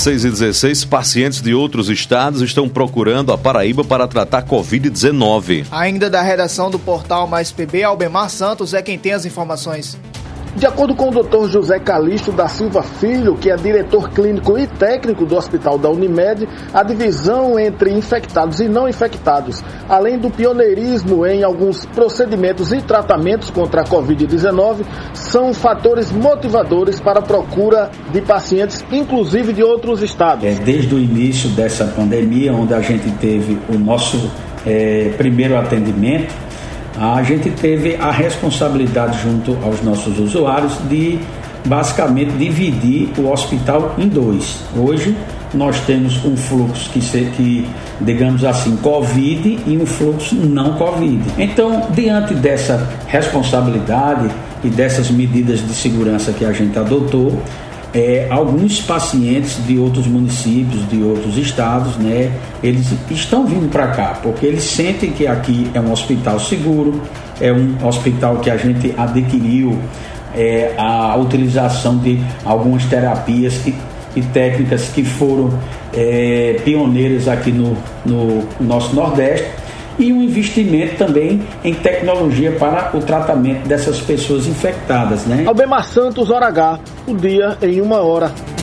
6h16, pacientes de outros estados estão procurando a Paraíba para tratar Covid-19. Ainda da redação do portal Mais PB, Albemar Santos é quem tem as informações. De acordo com o Dr. José Calixto da Silva Filho, que é diretor clínico e técnico do Hospital da Unimed, a divisão entre infectados e não infectados, além do pioneirismo em alguns procedimentos e tratamentos contra a Covid-19, são fatores motivadores para a procura de pacientes, inclusive de outros estados. Desde o início dessa pandemia, onde a gente teve o nosso primeiro atendimento, a gente teve a responsabilidade junto aos nossos usuários de basicamente dividir o hospital em dois. Hoje nós temos um fluxo que digamos assim, Covid e um fluxo não Covid. Então, diante dessa responsabilidade e dessas medidas de segurança que a gente adotou, alguns pacientes de outros municípios, de outros estados, eles estão vindo para cá, porque eles sentem que aqui é um hospital seguro, é um hospital que a gente adquiriu a utilização de algumas terapias e técnicas que foram pioneiras aqui no nosso Nordeste, e um investimento também em tecnologia para o tratamento dessas pessoas infectadas, Albemar Santos, Hora H, o dia em 1 hora.